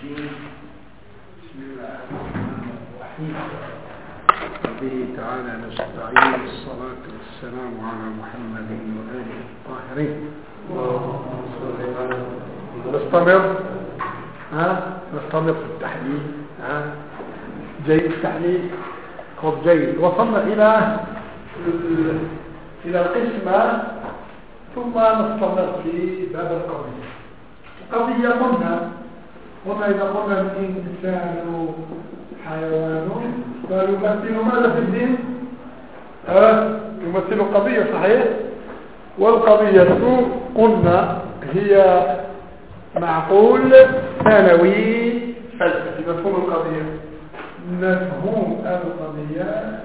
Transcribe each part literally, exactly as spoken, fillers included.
الرجيم. بسم الله الرحمن الرحيم. به تعالى نستعين. الصلاة والسلام على محمد وآله الطاهرين. نستمر ها نستمر في التحليل. ها جيد التحليل. خب جيد. وصلنا إلى إلى القسمة ثم نستمر في باب القضية. القضية قلنا قلنا إذا قلنا الإنسان حيوان فيمثل ماذا في الدين؟ أه؟ يمثل قضية صحيح؟ والقضية قلنا هي معقول ثانوي فلسفي. مفهوم القضية مفهوم القضية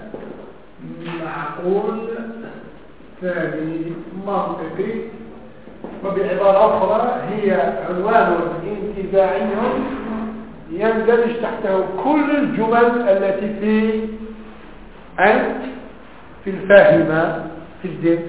معقول ثاني منطقي، وبعبارة أخرى هي عنوان انتزاعي يندرج تحته كل الجمل التي في أنت في الفاهمة في الدين.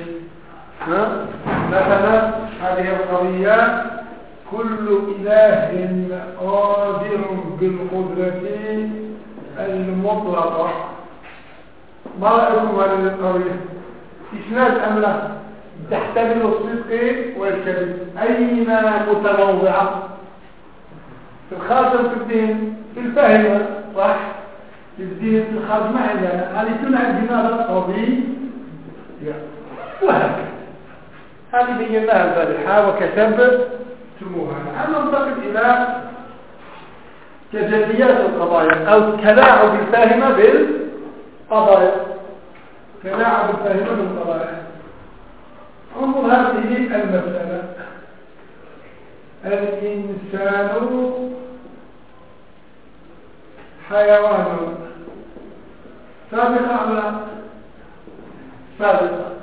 مثلا هذه القضية كل إله قادر بالقدرة المطلقة. ما رأيكم هذه القضية؟ إسناد أم لا؟ تحتمل الصدق والكذب. أين متنوعة؟ في الخاصة في الدين في الفاهمة صح؟ في الدين في الخاص ما عندنا. هذه تنعد بماذا؟ قضية وهكذا. هذه بيناها البارحة وكتبتموها. الآن ننتقل إلى تجليات القضايا أو التلاعب الفاهمة بالقضايا. تلاعب الفاهمة بالقضايا. انظر هذه المسألة. الإنسان حيوان سابقا أم لا؟ سابقا.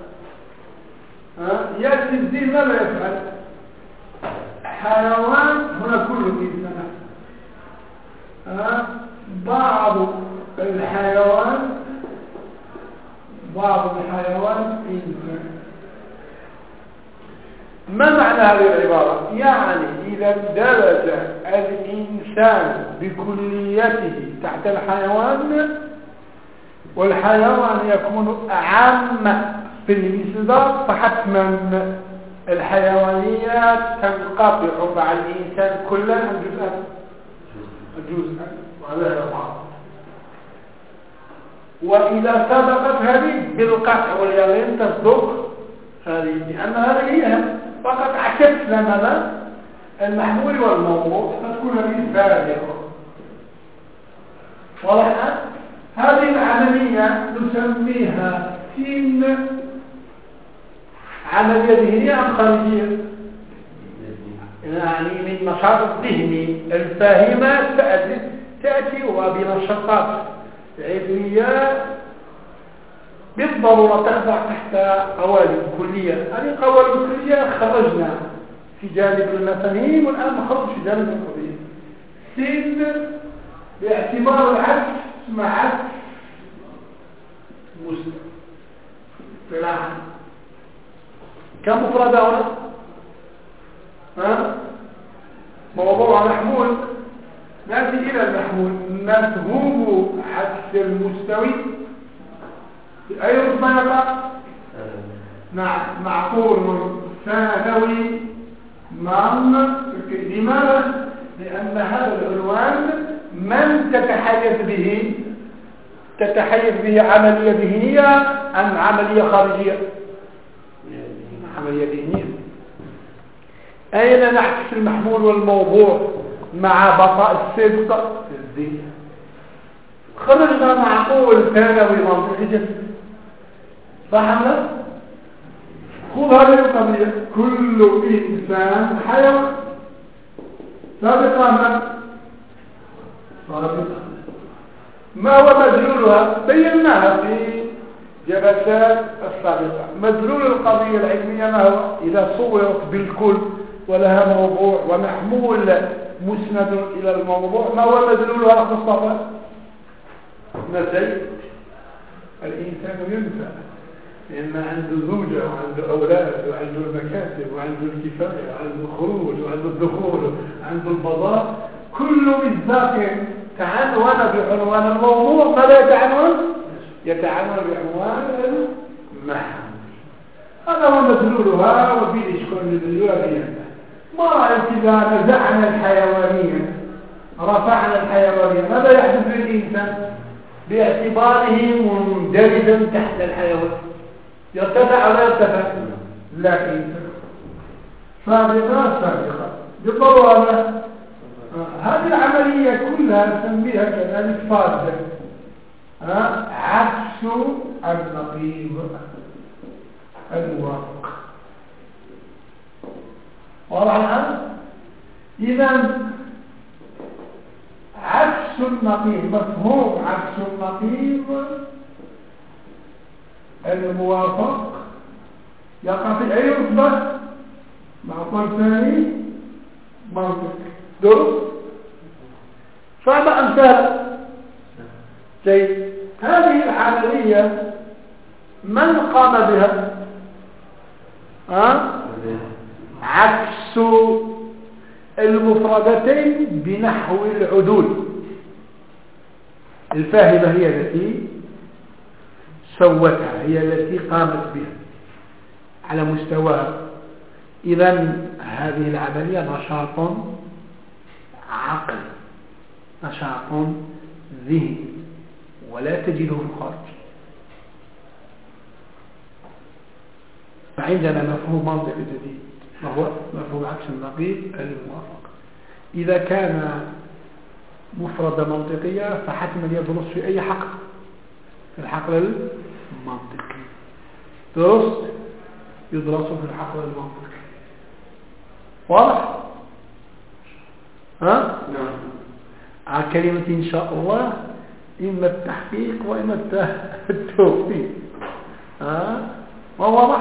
يأتي الدين ماذا يفعل؟ حيوان هنا كل إنسان. بعض الحيوان بعض الحيوان إنسان. ما معنى هذه العبارة؟ يعني إذا درج الإنسان بكليته تحت الحيوان، والحيوان يكون أعم في الإصدار، فحتما الحيوانيات تنقطع مع الإنسان كلا جزءا جزءا وهذا بعض. وإذا سبقت هذه بالقطع واليقين تصدق هذه، لأن هذه هي فقط عكسنا ماذا؟ المحمول والموضوع، فتكون هذه فارغة. واضح؟ هذه العملية نسميها إن عملية ذهنية أم خارجية؟ يعني من نشاط الذهني الفاهمة تأتي تأتي وبنشاطات علمية بالضرورة تخضع تحت قوالب كلية. هذه قوالب كلية خرجنا في جانب المفاهيم، والآن نخرج في جانب القضية. سن باعتبار العكس مع عكس مسلم طلعا كم مفرد هنا؟ ها؟ موضوع محمول. نأتي إلى المحمول. مفهوم عكس المستوي أي رتبة يقع؟ نعم معقول ثانوي. من لماذا؟ لأن هذا العنوان من تتحيز به تتحيز به عملية ذهنية أم عملية خارجية؟ عملية ذهنية. أين نعكس المحمول والموضوع مع بقاء الصدق في الذهن؟ خرجنا معقول ثانوي منطقي جدا صح أم لا؟ خذ هذه القضية. كل إنسان حيوان سابقا ما سابقا ما هو مدلولها؟ بيناها في جلسات السابقة. مدلول القضية العلمية ما هو؟ إذا صورت بالكل ولها موضوع ومحمول مسند إلى الموضوع، ما هو مدلولها مصطفى؟ نسيت. الإنسان ينسى لأن عنده زوجة وعنده أولاد وعنده المكاتب وعنده الكفاية وعنده الخروج وعنده الدخول وعنده البضاء. كل مصداق تعنون بعنوان الموضوع ماذا يتعنون؟ يتعنون بعنوان المحل. هذا هو مدلولها وفي إشكال مدلولها فيها. ما رأيك إذا نزعنا الحيوانية رفعنا الحيوانية ماذا يحدث للإنسان باعتباره مندرجا تحت الحيوان؟ يرتفع ولا يرتفع؟ لا إنسان سابقة سابقة بالضرورة. هذه العملية كلها نسميها كذلك فاضة عكس النقيض الواقع. واضح الآن؟ إذا عكس النقيض مفهوم عكس النقيض الموافق يقع في أي رتبة؟ معطى ثاني منطق درس صعب أمثال. جيد. هذه العملية من قام بها؟ ها؟ عكس المفردتين بنحو العدول. الفاهمة هي التي سوتها، هي التي قامت بها على مستواها. إذن هذه العملية نشاط عقل، نشاط ذهني، ولا تجده في الخارج. فعندنا مفهوم منطق جديد وهو مفهوم عكس النقيض الموافق. إذا كان مفردة منطقية فحتما يدرس في أي حقل، في الحقل المنطقي. درس يدرس في الحقل المنطقي. واضح؟ ها؟ نعم. كلمة إن شاء الله إما التحقيق وإما التوفيق. ها؟ ما واضح؟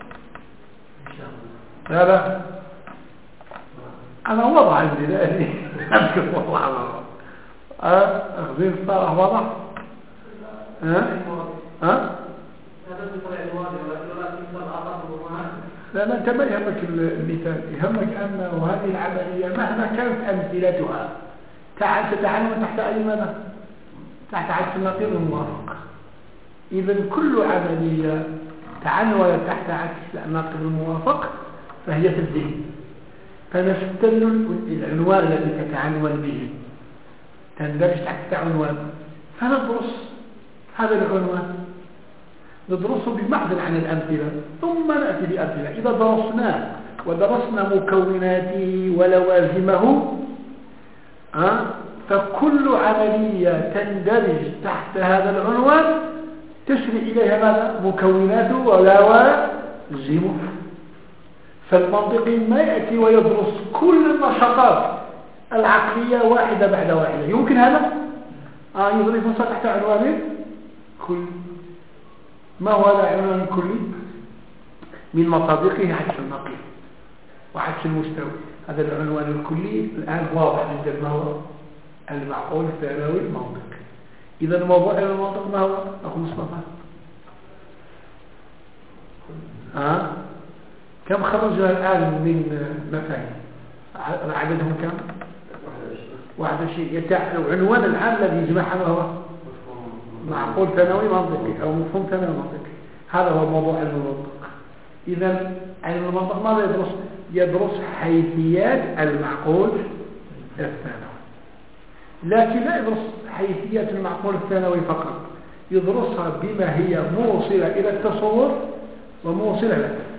لا لا أنا وضع عندي لأني أذكر والله الله أخذين الصالح وضع. ها؟ ها؟ لا لا أنت ما يهمك المثال، يهمك أنه هذه العملية مهما كانت أمثلتها تتعلم تحت أي مدى؟ تحت عكس النقيض الموافق. إذن كل عملية تعنون تحت عكس النقيض الموافق فهي في الذهن. فنستدل العنوان الذي تتعنون به تندرج تحت عنوان، فندرس هذا العنوان ندرسه بمعزل عن الأمثلة ثم نأتي بأمثلة. إذا درسناه ودرسنا مكوناته ولوازمه أه؟ فكل عملية تندرج تحت هذا العنوان تشري إليها ماذا؟ مكوناته ولوازمه. فالمنطقي ما يأتي ويدرس كل النشاطات العقلية واحدة بعد واحدة. يمكن هذا؟ آه يضرب نص تحت عنوان كل. ما هو هذا عنوان كلي؟ من مصادقه عكس النقيض وعكس المستوى. هذا العنوان الكلي الآن واضح جدا. ما هو؟ المعقول الثانوي المنطق. إذا الموضوع إلى المنطق ما هو؟ أخو مصطفى آه؟ كم خرجنا الآن من مفاهيم؟ عددهم كم؟ واحد شيء. عنوان العام الذي يجمعها ما هو؟ معقول ثانوي منطقي أو مفهوم ثانوي منطقي. هذا هو موضوع علم المنطق. إذا علم المنطق ماذا يدرس؟ يدرس حيثيات المعقول الثانوي، لكن لا يدرس حيثيات المعقول الثانوي فقط، يدرسها بما هي موصلة إلى التصور وموصلة إلى التصديق.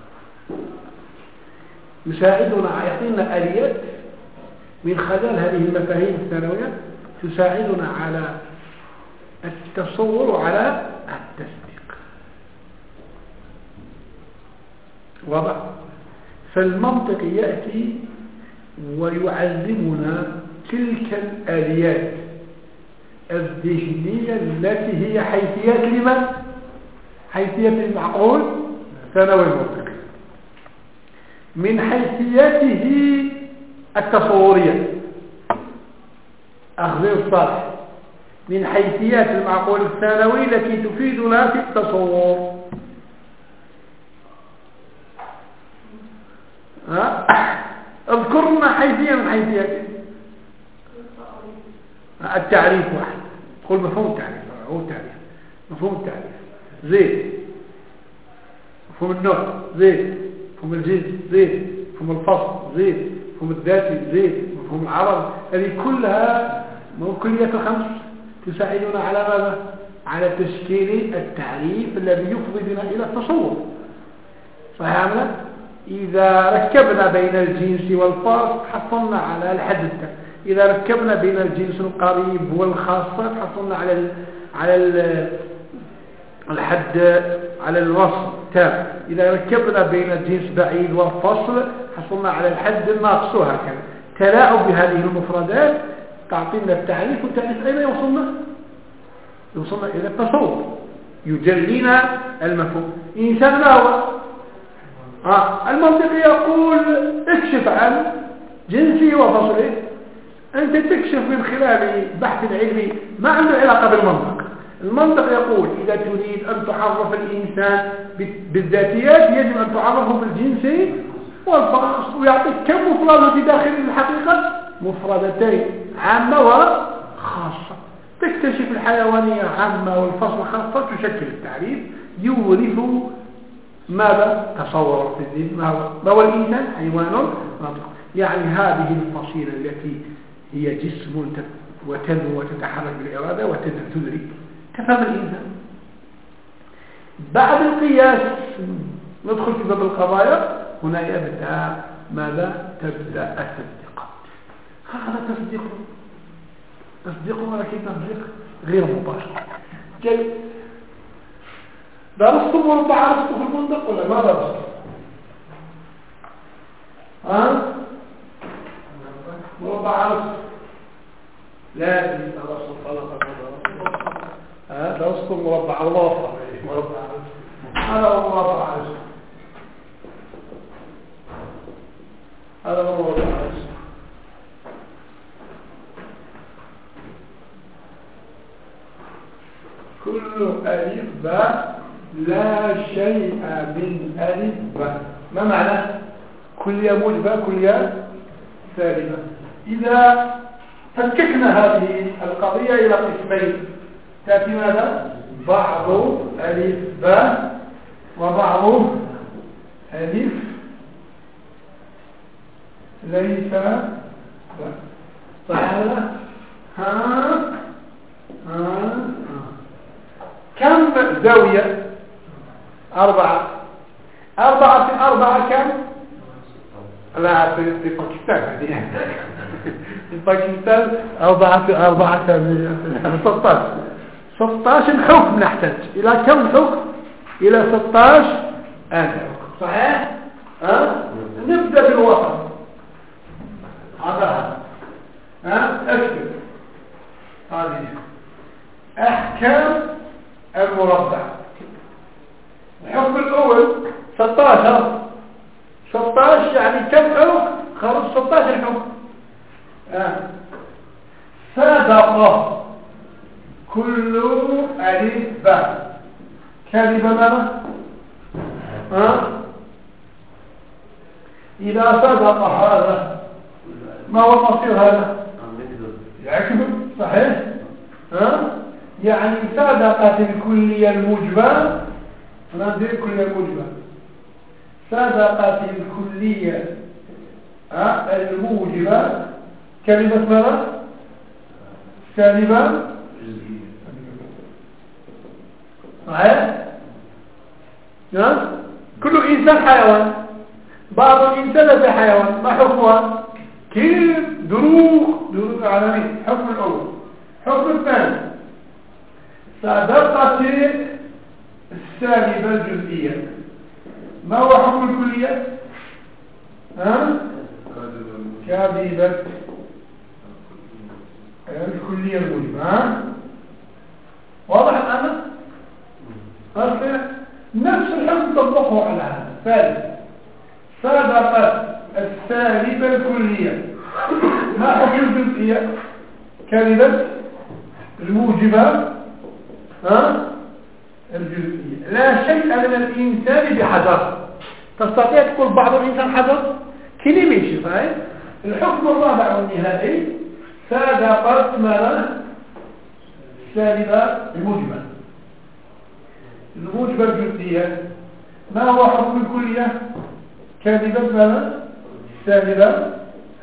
يساعدنا، يعطينا آليات من خلال هذه المفاهيم الثانوية تساعدنا على التصور وعلى التصديق. واضح؟ فالمنطق يأتي ويعلمنا تلك الآليات الذهنية التي هي حيثيات لمن؟ حيثيات المعقول ثانوي المنطقي، من حيثياته التصورية أخذ الصالح، من حيثيات المعقول الثانوي التي تفيدنا في التصور. اذكرنا حيثية من حيثياته. التعريف واحد، قل مفهوم التعريف هو التعريف، مفهوم التعريف زيد، مفهوم النوع زيد، مفهوم الجنس زيد، مفهوم الفصل زيد، مفهوم الذاتي زيد، مفهوم العرض، هذه كلها كلية خمس تساعدنا على ماذا؟ على تشكيل التعريف الذي يفضي بنا إلى التصور. صحيح عملا؟ إذا ركبنا بين الجنس والفرد حصلنا على الحد التام، إذا ركبنا بين الجنس القريب والخاصة حصلنا على ال على ال الحد على الوصل تام، إذا ركبنا بين الجنس بعيد والفصل حصلنا على الحد الناقص، وهكذا. تلاعب بهذه المفردات تعطينا التعريف، والتعريف أين يوصلنا؟ يوصلنا إلى التصور، يجلينا المفهوم. إنسان ما هو؟ آه. المنطق يقول اكشف عن جنسه وفصله، أنت تكشف من خلال بحث العلمي ما عنده علاقة بالمنطق. المنطق يقول إذا تريد أن تعرف الإنسان بالذاتيات يجب أن تعرفه بالجنس والفصل، ويعطيك كم مفردة في داخل الحقيقة؟ مفردتين، عامة وخاصة. تكتشف الحيوانية عامة والفصل خاصة، تشكل التعريف، يورث ماذا؟ تصور في الذهن. ما هو الإنسان؟ حيوان ناطق. يعني هذه الفصيلة التي هي جسم وتنمو وتتحرك بالإرادة وتدرك، تفهم الإنسان. بعد القياس ندخل في باب القضايا، هنا يبدأ ماذا؟ تبدأ التصديق. هذا تصديق، تصديق ولكن تصديق غير مباشر. جيد. درستم وربع عرفتم في المنطق ولا ما درستم؟ ها؟ مربع عرفتم؟ لا درستم خلقة درستم. ها درستم مربع الله مربع عرفتم. هذا هو مربع عرفتم. هذا هو مربع عرفتم. كل ألف باء لا شيء من ألف باء. ما معنى؟ كلية موجبة كلية سالبة. إذا فككنا هذه القضية إلى قسمين، تأتي ماذا؟ بعض ألف باء وبعض ألف ليس باء. صحيح هذا؟ ها ها كم زاوية؟ أربعة. أربعة في أربعة كم؟ لا في في باكستان في باكستان أربعة في أربعة كم؟ ستة عشر. ستة عشر حكم نحتاج إلى كم حكم؟ إلى ستة عشر آن حكم. صحيح؟ ها؟ نبدأ بالوسط. هذا ها؟ أكتب هذه أحكام المربع. الحكم الأول ستة عشر. ستة عشر يعني كم حكم؟ خرج ستة عشر حكم. آه. صدقة كل ألف باء. كذب ماذا؟ آه. إذا صدق هذا ما هو مصير هذا؟ يكذب. صحيح؟ آه. يعني صدقة الكلية الموجبة، ننظر الكلية الموجبة، صدقة الكلية الموجبة كلمة ماذا؟ سالبة. صحيح؟ نعم. كل إنسان حيوان، بعض الإنسان ليس حيوان، ما حكمها؟ كيف؟ دروخ دروخ عالمي. حكم الأول. حكم الثاني صدقة السالبة الجزئية. ما هو حكم الكلية؟ ها؟ كاذبة الكلية الموجبة. ها؟ واضح الآن؟ أصلا نفس الحكم تطبقه على هذا. ثالث صدقة السالبة الكلية. ما حكم الجزئية؟ كاذبة الموجبة. ها؟ الجزئية. لا شيء من الإنسان بحجر. تستطيع تقول بعض الإنسان حجر؟ كلمة شيء. الحكم الرابع والنهائي صادقت ماذا؟ السالبة الموجبة. الموجبة الجزئية ما هو حكم الكلية؟ كاذبة ماذا؟ السالبة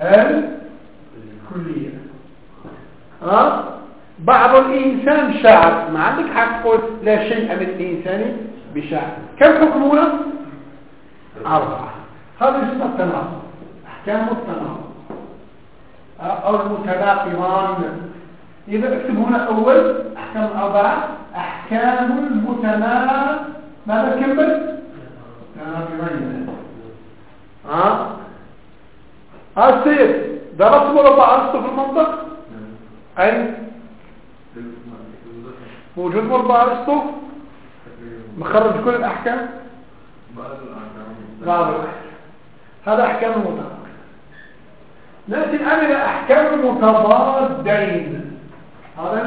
الكلية. ها؟ بعض الإنسان شاعر، ما عندك حق تقول لا شيء من الإنسان بشاعر. كم حكمنا؟ أربعة. هذا اسمه التناقض، أحكام التناقض أو المتناقضان. إذا اكتب هنا أول أحكام الأربعة، أحكام المتناقض ماذا كمل؟ تناقضين. ها؟ ها السيد درست مربع أرسطو في المنطق؟ أي موجود مربع أرسطو مخرج كل الأحكام؟ بعض الأحكام. هذا أحكام المتناقض. نأتي الآن إلى أحكام المتضادين. هذا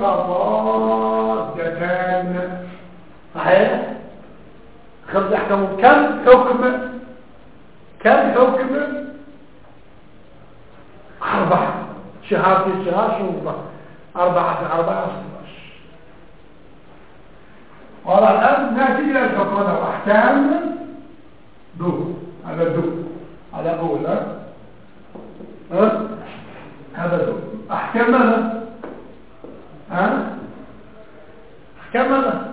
المتضادتان صحيح؟ خمس أحكام. كم حكم؟ كم حكم؟ أربعة. شهر في شهر شهر أربعة في أربعة ستاش. والآن نأتي إلى الحكم. هذا أحكام دو. هذا دو. هذا أول. ها؟ هذا دو. أحكام ماذا؟ ها؟ أحكام ماذا؟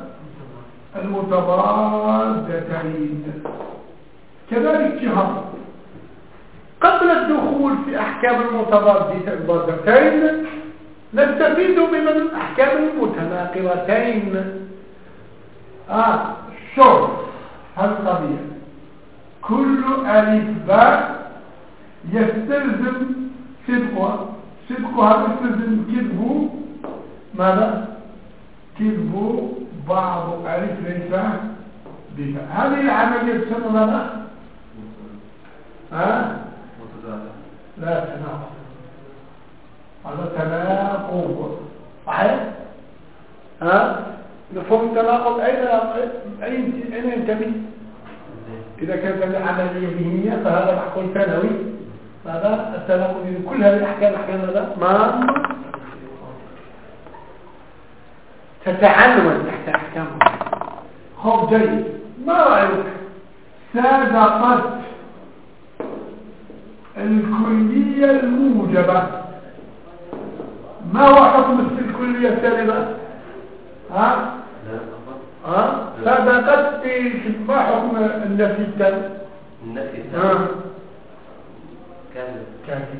المتضادتين. كذلك شهر. قبل الدخول في أحكام المتضادتين نستفيد من أحكام المتناقضتين. آه شوف هذه القضية. كل ألف باء يستلزم صدقها. صدقها يستلزم كذب ماذا؟ كذب بعض ألف ليس بفاء. هذه العملية تسمى ماذا؟ ها؟ لا تناقض. هذا تناقض صحيح؟ ها؟ مفهوم التناقض أين أين أين ينتمي؟ إذا كانت عملية ذهنية فهذا معقول ثانوي. هذا التناقض كل هذه الأحكام أحكام هذا ما تتعنون تحت أحكام. خب جيد. ما رأيك؟ صادقت الكلية الموجبة. ما هو حكم الكلية السالبة؟ ها؟ ها؟ صادقت ما حكم النفي التام؟ النفي التام كاذب. كاذب.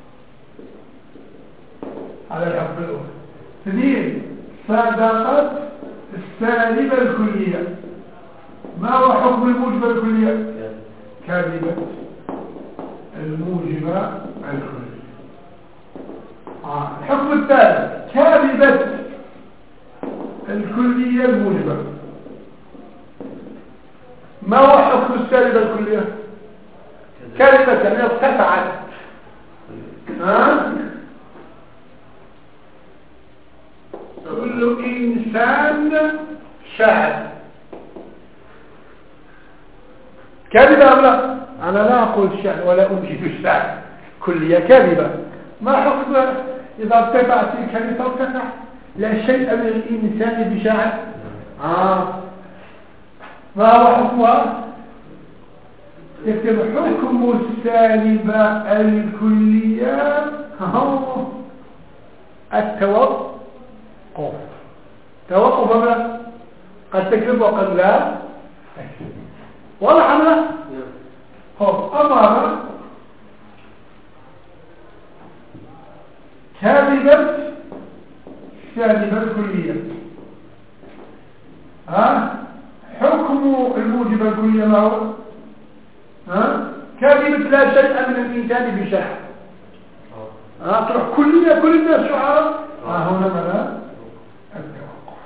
على الحكم الأول. اثنين صادقت السالبة الكلية. ما هو حكم الموجبة الكلية؟ كاذبة. الموجبة الكلية. آه. الحكم الثالث كاذبة الكلية الموجبة. ما هو حكم السالبة الكلية؟ كاذبة يعني ارتفعت. ها؟ كل إنسان شاعر. كاذبة أم لا؟ أنا لا أقول الشعر ولا أنشد الشعر. كلية كاذبة. ما حكم إذا ارتفعت الكلمة ارتفع؟ لا شيء من الإنسان بشاعر. آه. ما هو حكمها؟ يكتب حكم السالبة الكلية هو التوقف. توقف أم قد تكذب وقد لا تكذب. واضح أم لا؟ خب أمر كاذبة السالبة الكلية. ها؟ حكم الموجبة الكلية ما هو؟ ها؟ كاذبة لا شيء من الإنسان بشاعر. ها؟ تروح كلية كل الناس شعراء. ها هنا ماذا؟ التوقف.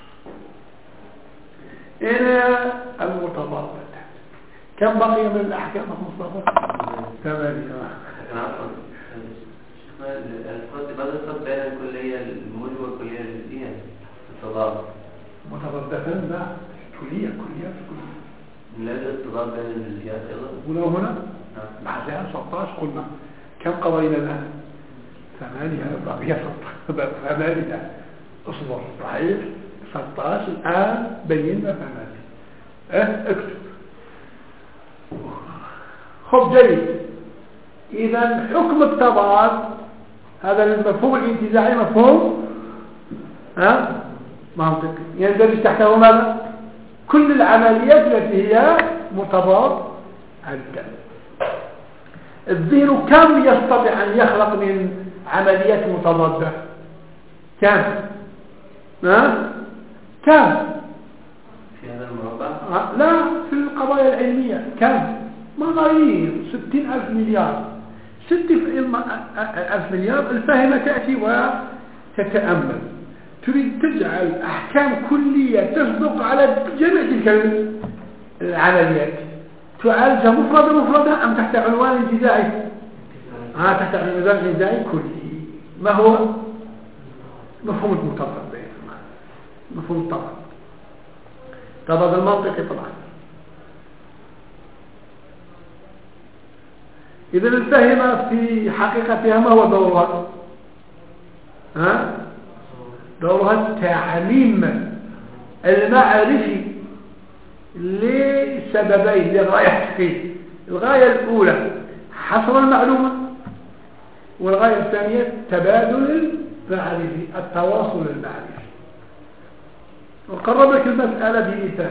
إلى المتضادة. كم بقي من الأحكام المصطفى؟ ثمانية. الفرق ماذا الفرق بين الكلية الموجبة والكلية الجزئية في التضاد؟ متضادتان لا كلية كلية كلية. لا يوجد التضاد بين الجزئيات أيضا. ولو هنا؟ بعدها ستة عشر قلنا كم قضينا الآن؟ ثمانية بقي ثمانية اصبر صحيح ستة عشر الآن بينا ثمانية اه اكتب خب جيد. إذا حكم التضاد هذا المفهوم الانتزاعي مفهوم ها منطقي يندرج تحته ماذا؟ كل العمليات التي هي متضاد عدة. الذهن كم يستطيع أن يخلق من عمليات متضادة؟ كم؟ ها؟ كم؟ في هذا المربع؟ لا في القضايا العلمية كم؟ ملايين ستين ألف مليار ستين ألف مليار. الفاهمة تأتي وتتأمل تريد تجعل أحكام كلية تصدق على جميع تلك العمليات تعالجها مفردة مفردة أم تحت عنوان انتزاعي؟ آه تحت عنوان انتزاعي كلي. ما هو؟ مفهوم المتضاد بينهما مفهوم التضاد تضاد المنطقي طبعا. إذا الفهم في حقيقتها ما هو دورها؟ ها؟ دورها التعليم المعرفي لسببين لغايتين. الغاية الأولى حصر المعلومة والغاية الثانية تبادل المعرفي التواصل المعرفي. وقرب لك المسألة بمثال.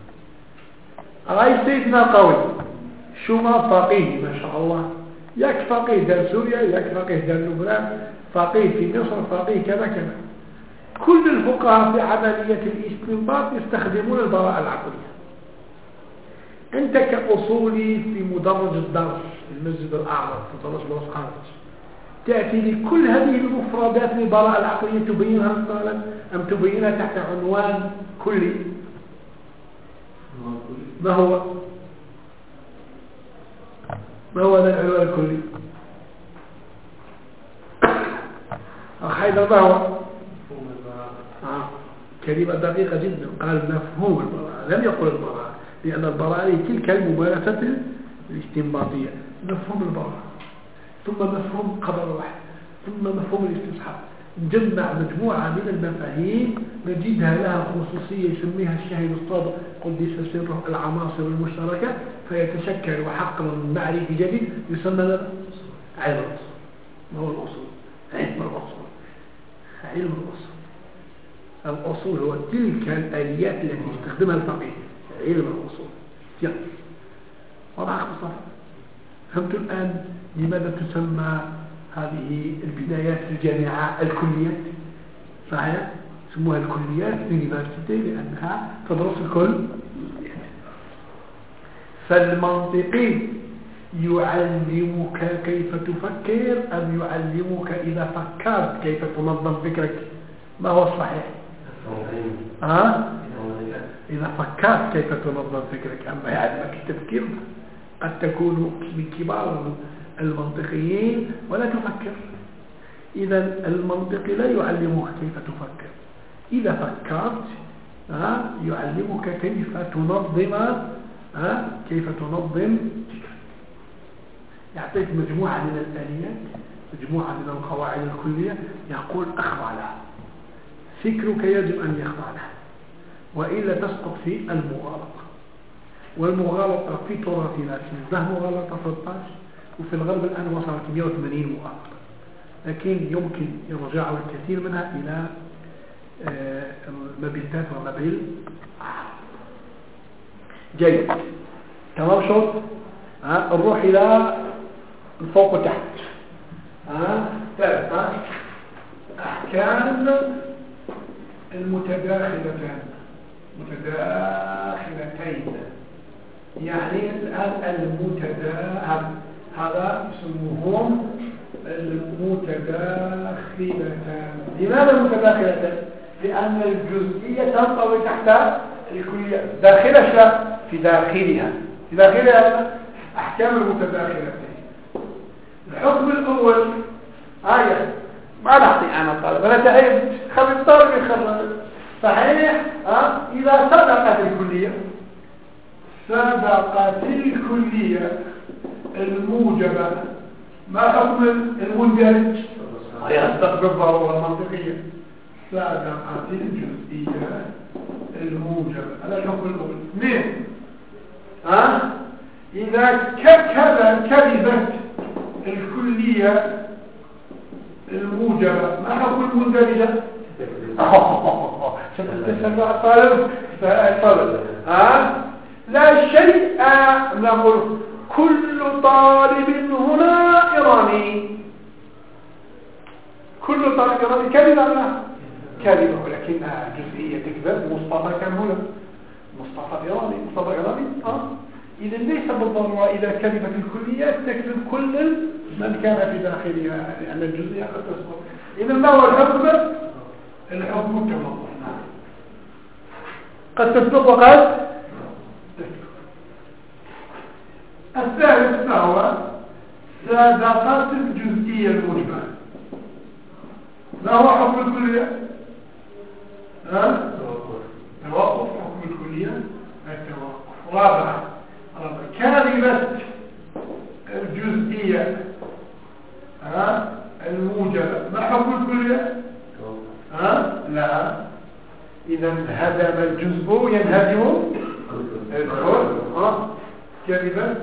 رأي سيدنا قوي شو ما فقيه ما شاء الله ياك فقيه دار سوريا ياك فقيه دار لبنان فقيه في مصر فقيه كذا كذا. كل الفقهاء في عملية الاستنباط يستخدمون البراءة العقلية. أنت كأصولي في مدرج الدرس في المسجد الأعظم في مدرج الوسقانج تأتي لكل هذه المفردات للبراءة العقلية تبينها مثلا أم تبينها تحت عنوان كلي؟ ما هو؟ ما هو هذا العنوان الكلي؟ حيدر ما هو؟ آه. كلمة دقيقة جدا قال مفهوم البراءة لم يقل البراءة لأن البراءة هي تلك الممارسة الاستنباطية. مفهوم البراءة ثم مفهوم قدر الواحد ثم مفهوم الاستصحاب. نجمع مجموعة من المفاهيم نجدها لها خصوصية يسميها الشاهد الصادق قدس سره العناصر المشتركة فيتشكل وحقل معرفي جديد يسمى علم الأصول. ما هو الأصول؟ علم الأصول. علم الأصول الأصول هو تلك الآليات التي يستخدمها الفقيه. علم الأصول يلا وضع مصطفى فهمتوا الآن لماذا تسمى هذه البدايات في الجامعة الكليات؟ صحيح سموها الكليات يونيفرسيتي لأنها تدرس الكل. فالمنطقي يعلمك كيف تفكر أم يعلمك إذا فكرت كيف تنظم فكرك؟ ما هو الصحيح؟ ها؟ إذا فكرت كيف تنظم فكرك. أما يعلمك التفكير قد تكون من كبار المنطقيين ولا تفكر. إذا المنطقي لا يعلمك كيف تفكر. إذا فكرت ها يعلمك كيف تنظم ها كيف تنظم فكرك. يعطيك مجموعة من الآليات مجموعة من القواعد الكلية يقول أخضع لها. فكرك يجب أن يخضع لها وإلا تسقط في المغالطة. والمغالطة في تراثنا له مغالطة ستة عشر وفي الغرب الآن وصلت مئة وثمانين مغالطة لكن يمكن يرجع الكثير منها إلى مبيتات ومبيل. جيد تمام شوط نروح إلى فوق وتحت. ثالث أحكام المتداخلتان متداخلتين يعني الآن المتداخل هذا يسموهم المتداخلتان. لماذا المتداخلتان؟ لأن الجزئية تنطوي تحت الكلية داخلة في داخلها في داخلها أحكام المتداخلتين. الحكم الأول آية ما نعطي أنا طالب أنا تعبت خلي الطالب يخرج صحيح. أه؟ إذا صدقت الكلية صدقت الكلية الموجبة ما حكم المندرج؟ يصدق بالضرورة المنطقية. صادقت الجزئية الموجبة هذا الحكم الأول. اثنين ها إذا كذا كذبت الكلية الموجبة ما حكم المندرجة؟ تسمع طالب طالب ها لا شيء نقول كل طالب هنا إيراني كل طالب إيراني كذب أم لا؟ كذب ولكنها جزئية تكذب. مصطفى كان هنا مصطفى إيراني مصطفى إيراني آه. إذا ليس بالضرورة إذا كذبت الكلية تكذب كل من كان في داخلها لأن الجزئية قد تصدق. إذا ما هو الحكم؟ الحكم كما قلنا قد تصدق وقد تكذب. الثالث هو صادقات الجزئية الموجبة. ما هو حكم الكلية؟ ها؟ توقف. حكم الكلية التوقف. رابعا كذبت الجزئية ها الموجبة ما حكم الكلية؟ ها؟ لا. إذا انهدم الجزء ينهدم الكل. ها كذبت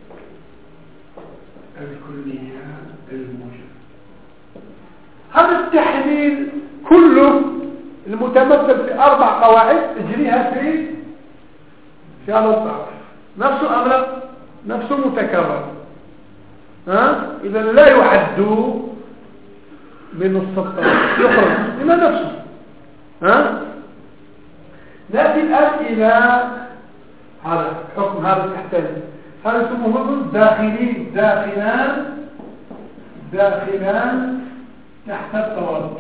الكلية الموجبة. هذا التحليل كله المتمثل في أربع قواعد اجريها في في هذا الطرف نفسه أمر نفسه متكرر. ها إذا لا يعد من السطر يخرج إلى نفسه. ها نأتي الآن إلى هذا حكم هذا التحتاج هذا اسمه داخلين داخلان داخلان تحت التوارد.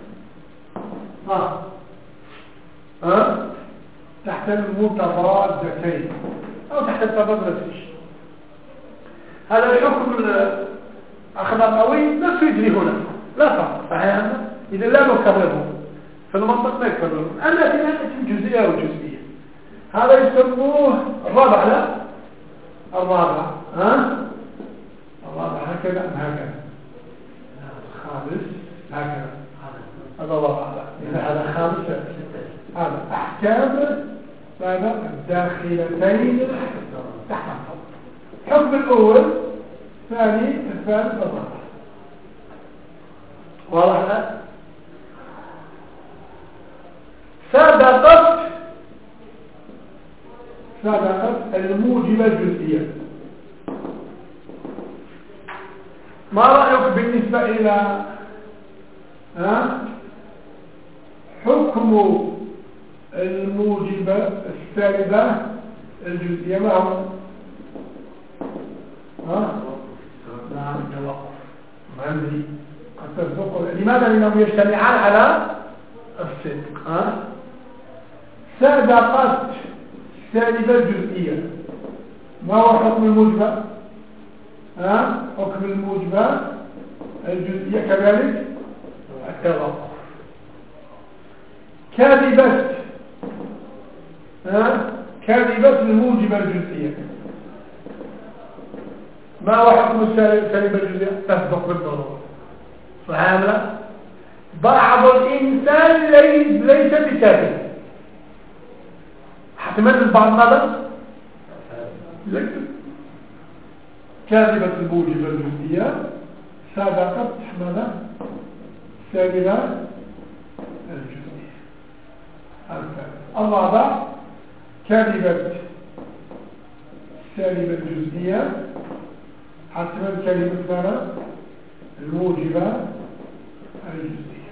ها ها تحت المتضادتين أو تحت التضادتين. هذا الحكم الأخلاقي نفسه يجري هنا لا فرق صحيح. إذا لا نكرره في المنطق لا نكرره. أنا في ناحية الجزئية والجزئية هذا يسموه الرابع. لا الرابع ها الرابع هكذا هكذا خامس هكذا هذا الرابع. هذا خامس. هذا أحكام ماذا الداخلتين تحت الحكم. الحكم الأول ثاني الثالث الرابع. واضح لا؟ سبقت سبقت الموجبة الجزئية. ما رأيك بالنسبة إلى ها حكم الموجبة السالبة الجزئية ما هو؟ ها نعم التوقف. ما ندري قد تصدق. لماذا؟ لأنهم يجتمعان على الصدق. ها سبقت السالبة الجزئية ما هو حكم الموجبة؟ ها حكم الموجبة الجزئية كذلك التوقف. كذبت ها كذبت الموجبة الجزئية ما هو حكم السالبة الجزئية؟ تصدق بالضرورة. فهذا بعض الإنسان ليس بكاذب حتما البعض ماذا؟ ليس كاذبة الموجبة الجزئية سبقت ماذا؟ سالبة الجزئية. الرابع كاذبة سالبة الجزئية حتما كلمة ماذا؟ الموجبة الجزئية.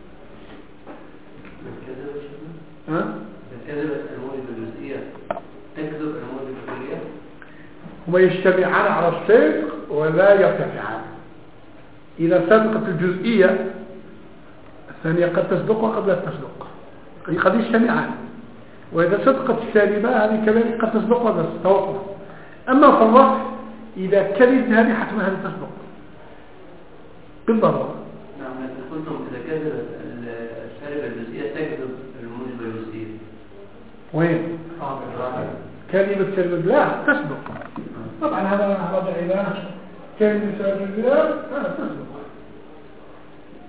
ها؟ كذب الموجبة الجزئية تكذب الموجبة الكلية. هما يجتمعان على الصدق ولا يرتفعان. إذا صدقت الجزئية الثانية قد تصدق وقد لا تصدق قد يجتمعان. وإذا صدقت السالبة هذه كذلك قد تصدق وقد توقف. أما في الوقت إذا كذبت هذه حتما هذه تصدق بالضرورة. نعم قلتم إذا كذبت السالبة الجزئية تكذب الموجبة الجزئية. وين؟ كلمة سالبة لا تصدق. طبعا هذا رجع إلى كلمة سالبة لا تصدق.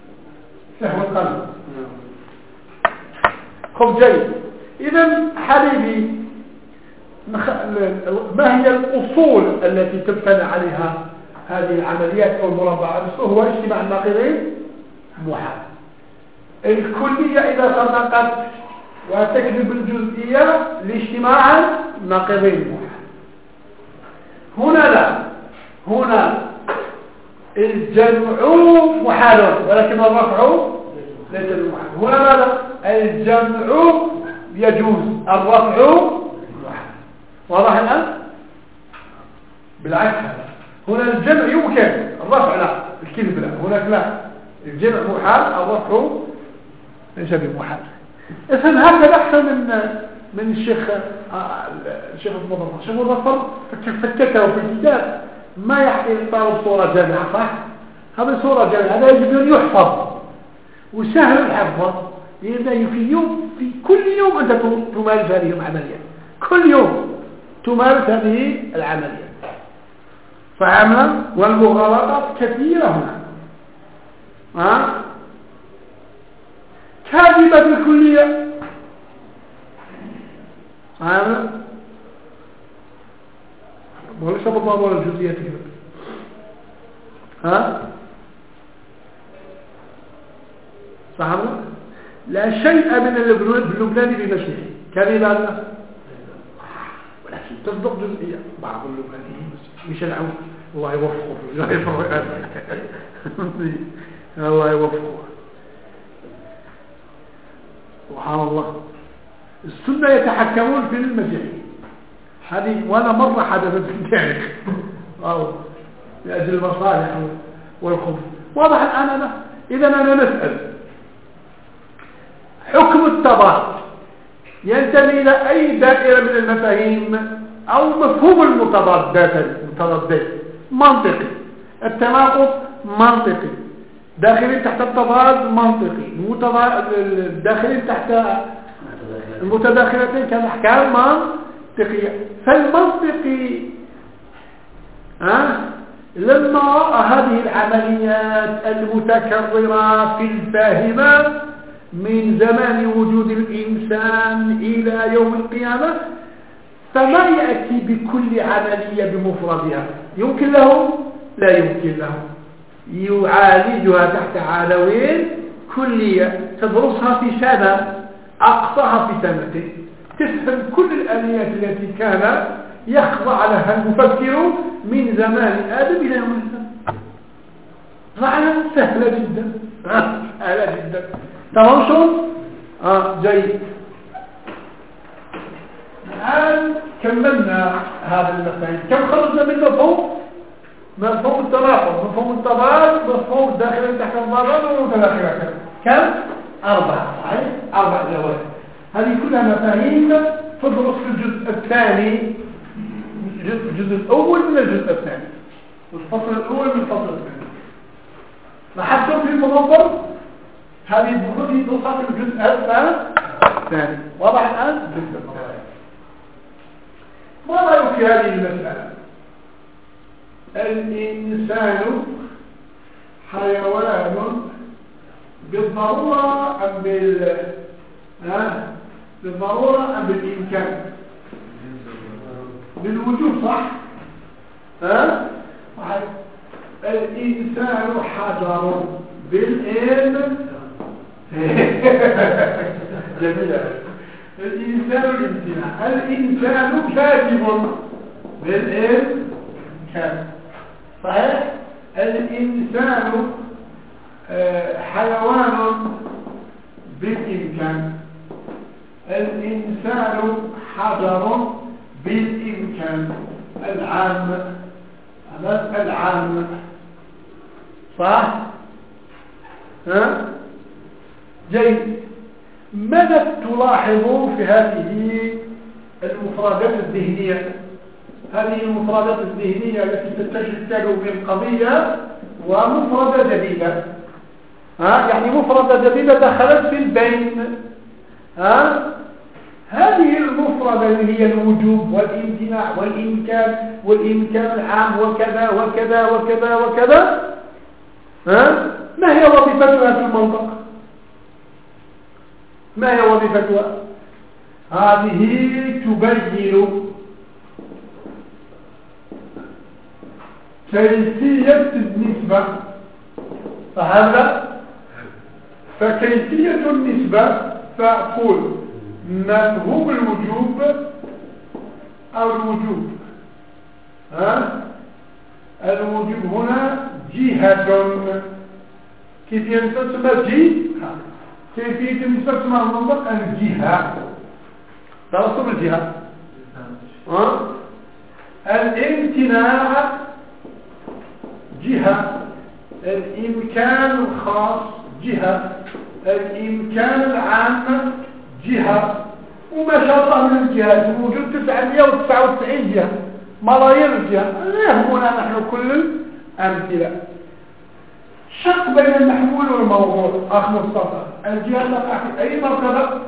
سهو القلب. خب جيد. إذا حبيبي ما هي الأصول التي تبتنى عليها هذه العمليات أو المربعات؟ هو اجتماع الناقضين محال. الكلية إذا صدقت وتكذب الجزئية لاجتماع الناقضين محال. هنا لا، هنا الجمع محال ولكن الرفع ليس بمحال. هنا ماذا؟ الجمع يجوز، الرفع محال. واضح الآن؟ بالعكس هذا، هنا الجمع يمكن، الرفع لا، الكذب لا، هناك لا، الجمع محال، الرفع ليس بمحال. إذن هكذا أحسن من من الشيخ الشيخ المظفر. الشيخ المظفر فككه في الكتاب ما يحكي الطالب صورة جامعة، صح؟ هذه صورة جامعة، هذا يجب أن يحفظ وسهل الحفظ، لأنه في يوم في كل يوم أنت تمارس هذه العملية، كل يوم تمارس هذه العملية. فهمنا؟ والمغالطات كثيرة هنا. ها؟ كاذبة الكلية. فهمنا؟ وليس بالضرورة الجزئية كذب. ها؟ فهمنا؟ لا شيء من اللبناني بمسيحي كذب لا، ولكن تصدق جزئية. بعض اللبنانيين مش العون، الله يوفقه الله يوفقه الله يوفقه. سبحان الله، السنة يتحكمون في المسيحي. هذه ولا مرة حدثت في التاريخ أو لأجل المصالح والخبز. واضح الآن أنا إذا أنا نسأل حكم التضاد ينتمي إلى أي دائرة من المفاهيم أو مفهوم المتضادات المتضادات؟ منطقي. التناقض منطقي، داخلين تحت التضاد منطقي، داخلين تحت المتداخلتين كالأحكام منطقية. فالمنطقي ها لما رأى هذه العمليات المتكررة في الفاهمة من زمان وجود الإنسان إلى يوم القيامة، فما يأتي بكل عملية بمفردها، يمكن له؟ لا يمكن له. يعالجها تحت عناوين كلية، تدرسها في سنة، أقصاها في سنتين، تفهم كل الآليات التي كان يخضع لها المفكر من زمان آدم إلى يوم القيامة. معنى سهلة جدا، سهلة جدا. تمام شو؟ آه جيد. الآن كملنا هذا المفاهيم. كم خرجنا من مفهوم؟ مفهوم التناقض، مفهوم التضاد، مفهوم الداخلين تحت الضرر والمتداخلات. كم؟ أربعة، صحيح؟ أربع جوانب. هذه كلها مفاهيم تدرس في الجزء الثاني، الجزء الأول من الجزء الثاني، والفصل الأول من الفصل الثاني. لاحظتم في المنظر هذه البحوث تدرسها في الجزء الثاني. واضح الآن؟ الجزء الثاني. ما رأيك في هذه المسألة؟ الإنسان حيوان بالضرورة أم بال ها بالضرورة أم بالإمكان؟ بالوجود، صح؟ ها؟ الإنسان حجر بالإمكان. جميل. الإنسان الامتناع. الإنسان كاتب بالإمكان، صحيح؟ الإنسان حيوان بالإمكان. الإنسان حجر بالإمكان. العام العام صح؟ ها؟ جيد. ماذا تلاحظون في هذه المفردات الذهنية؟ هذه المفردات الذهنية التي تتشكل من قضية ومفردة جديدة. ها؟ يعني مفردة جديدة دخلت في البين. ها؟ هذه المفردة اللي هي الوجوب والامتناع والإمكان والإمكان العام وكذا وكذا وكذا وكذا، ها؟ ما هي وظيفتها في المنطق؟ ما هي وظيفتها؟ هذه تبين كيفية النسبة. فهذا فكيفية النسبة فأقول مفهوم الوجوب أو الوجوب. ها؟ الوجوب هنا جهة. كيفية النسبة تسمى جهة. كيفية النسبة تسمى المنطق الجهة. تعرفوا الجهة؟ ها؟ الامتناع جهة، الإمكان الخاص جهة، الإمكان العام جهة، وما شاء الله من الجهات موجود تسعمائة وتسعة وتسعين جهة، ملايين الجهات. يهمنا نحن كل الأمثلة. شق بين المحمول والموضوع. أخ مصطفى، الجهة تقع في أي مرتبة؟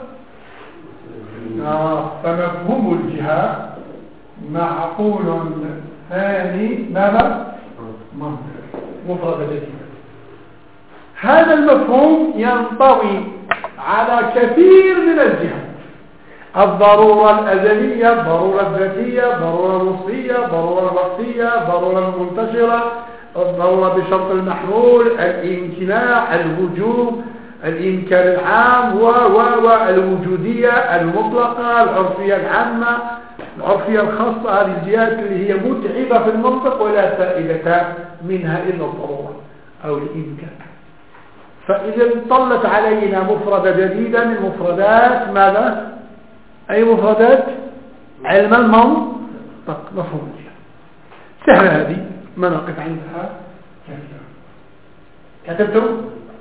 آه. فمفهوم الجهة معقول ثاني ماذا؟ مفردة جديدة. هذا المفهوم ينطوي على كثير من الجهات: الضرورة الأزلية، الضرورة الذاتية، الضرورة الوصفية، الضرورة الوقتية، الضرورة المنتشرة، الضرورة بشرط المحمول، الامتناع، الوجوب، الإمكان العام، و و والوجودية المطلقة، العرفية العامة، العرفية الخاصة. هذه الجهات اللي هي متعبة في المنطق ولا فائدة منها إلا الضرورة أو الإمكان. فإذا طلت علينا مفردة جديدة من مفردات ماذا؟ أي مفردات؟ علم المنطق، مفهوم الجهة. سهلة هذه، ما نقف عندها كثيرا. كتبتم؟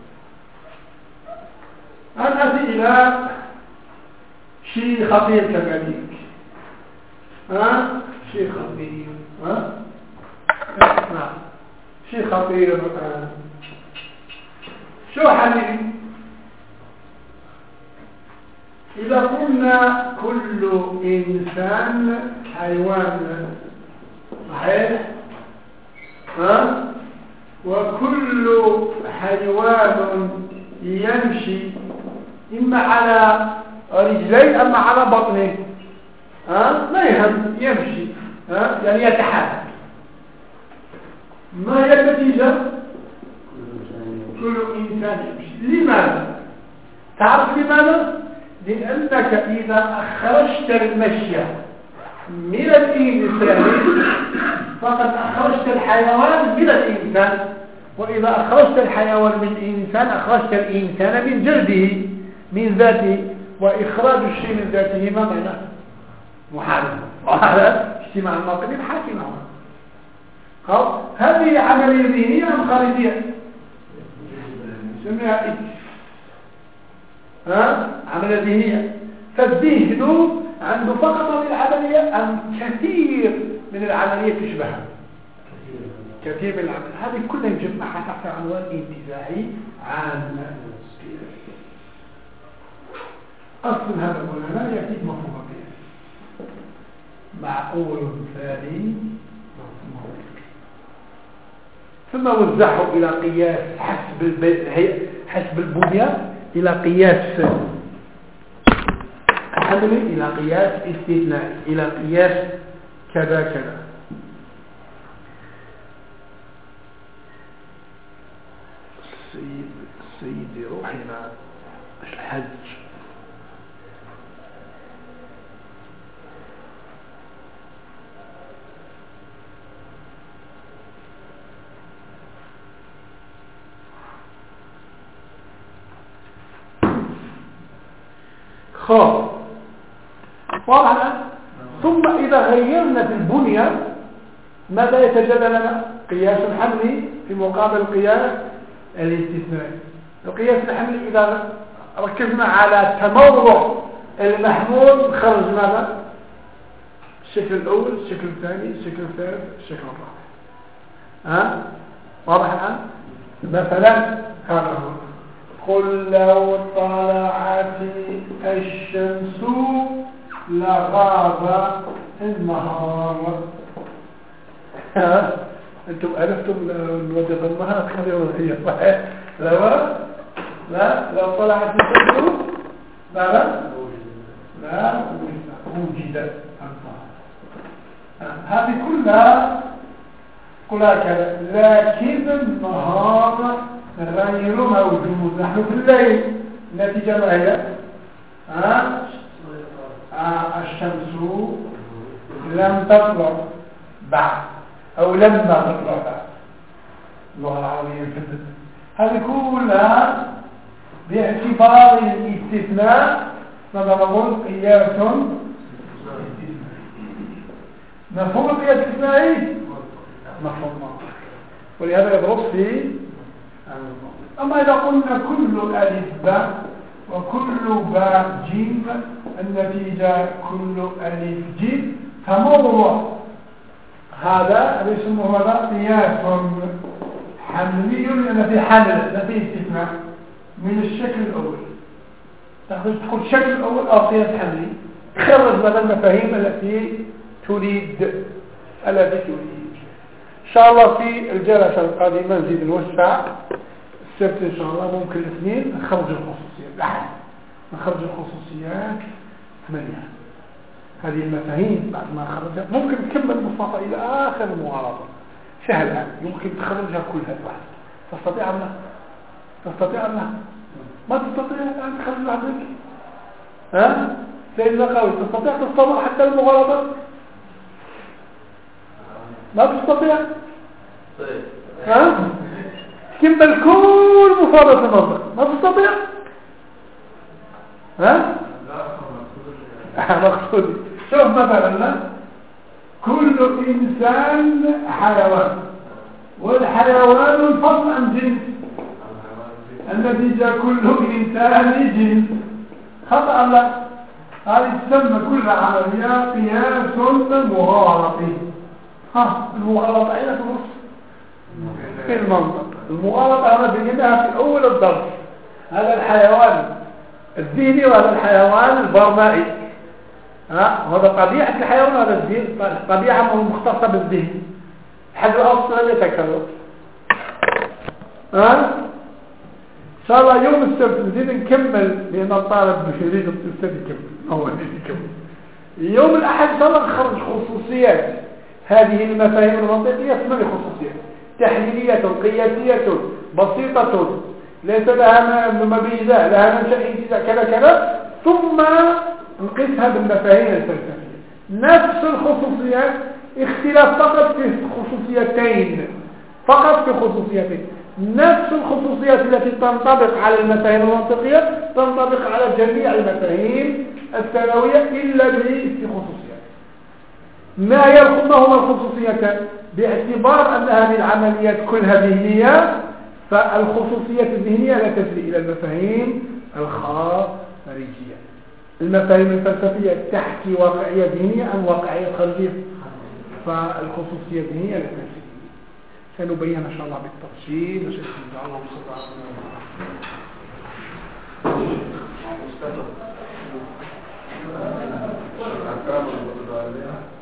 أنا أتي إلى شيء خطير كذلك. ها؟ شيء خطير. ها؟ نعم، شيء خطير الآن. شو حليل؟ إذا قلنا كل إنسان حيوان، صحيح؟ ها؟ وكل حيوان يمشي إما على رجلين أما على بطنه. ها؟ ما يهم، يمشي. ها؟ يعني يتحرك. ما هي النتيجة؟ كل إنسان يمشي. لماذا؟ تعرف لماذا؟ لأنك إذا أخرجت المشي من الإنسان فقد أخرجت الحيوان من الإنسان، وإذا أخرجت الحيوان من الإنسان أخرجت الإنسان من جلده، من ذاته. وإخراج الشيء من ذاته ما معناه؟ محارب. وهذا اجتماع الناطقين حاكم عنه. هذه عملية ذهنية أم خارجية؟ نسميها إكس. ها؟ عملية ذهنية. فالذهن عنده فقط من العملية أم كثير من العملية تشبهها؟ كثير من العملية. هذه كلها يجمعها تحت عنوان انتزاعي عام. أصل هذا العلماء يأتي بمفهوم قياس معقول ثاني، ثم وزعه إلى قياس حسب البيت حسب البنية، إلى قياس حملي، إلى قياس استثنائي، إلى قياس كذا كذا. السيد السيد روحنا الحج. خاص واضح. ثم إذا غيرنا في البنية ماذا يتجلى لنا؟ قياس الحمل في مقابل القياس الاستثنائي. القياس الحمل إذا ركزنا على تموضع المحمول خرج ماذا؟ الشكل الأول، الشكل الثاني، الشكل الثالث، الشكل الرابع. ها؟ واضح الآن؟ مثلا هذا هو: قل لو طلعت الشمس لغاب النهار. ها؟ انتم عرفتم الوجه النهار؟ خلينا هي صحيح. لا لا لو طلعت الشمس لغاب النهار. ها؟ انتم عرفتم الوجه النهار؟ خلينا هي صحيح. لا لا لو طلعت الشمس لغاب النهار. ها؟ انتم عرفتم الوجه النهار؟ خلينا هي صحيح. لا لا لو طلعت الشمس لا لا لا وجد هذه كلها كلها كذا، لكن النهار غير موجود. نحن في الليل النتيجة ما هي؟ ها؟ آه الشمس لم تطلع بعد أو لما تطلع بعد. اللغة العربية الفتت هذه كلها باعتبار الاستثناء ماذا نقول؟ قياس مفهوم القياس الاستثنائي مفهوم منطقي، ولهذا يدرس في. أما إذا قلنا كل ألف باء وكل باء جيم النتيجة كل ألف جيم، فموضوع هذا يسمى هذا قياس حملي، لأن في حمل لا في استثناء من الشكل الأول. تقدر تقول الشكل الأول أو قياس حملي، خرج لنا المفاهيم التي تريد التي تريد. إن شاء الله في الجلسة القادمة نزيد نوسع. السبت إن شاء الله ممكن الاثنين نخرج الخصوصيات، الأحد نخرج الخصوصيات ثمانية. هذه المفاهيم بعد ما خرجت ممكن نكمل مصطفى إلى آخر المعارضة. سهل الآن يمكن تخرجها كلها لوحدك. تستطيع أم لا؟ تستطيع أم لا؟ ما تستطيع الآن تخرج لوحدك؟ ها؟ سيدنا قوي تستطيع تستطيع حتى المغالطة؟ ما تستطيع؟ ها؟ تكمل كل مفردات المنطق ما تستطيع؟ ها؟ مقصودي شوف مثلا كل إنسان حيوان، والحيوان الفصل عن جنس، النتيجة كل إنسان جنس. خطأ لا، هذه تسمى كل عملية قياس مغالطي. ها المغالطة أين في النص؟ في المنطق. المغالطة أنا بجدها في أول الدرس. هذا الحيوان الذهني وهذا الحيوان البرمائي. ها هذا طبيعة الحيوان وهذا الذهن طبيعة مختصة بالذهن. حد الأصل لم يتكرر. ها إن شاء الله يوم السبت نزيد نكمل، لأن الطالب مش يريد السبت يكمل هو يريد يكمل. يوم الأحد إن شاء الله نخرج خصوصيات هذه المفاهيم المنطقية. ثمان خصوصيات تحليلية قياسية بسيطة ليس لها مميزات، لها منشأ انتزاع كذا كذا، ثم نقيسها بالمفاهيم الفلسفية. نفس الخصوصيات، اختلاف فقط في خصوصيتين، فقط في خصوصيتين. نفس الخصوصيات التي تنطبق على المفاهيم المنطقية تنطبق على جميع المفاهيم الثانوية إلا بخصوصيات. ما يلخص هما الخصوصيتان؟ باعتبار أن هذه العمليات كلها ذهنية، فالخصوصيات الذهنية لا تسري إلى المفاهيم الخارجية. المفاهيم الفلسفية تحكي واقعية ذهنية أم واقعية خارجية؟ فالخصوصية الذهنية لا تسري. سنبين إن شاء الله بالتفصيل. نشهد الله وصلى الله عليه وسلم.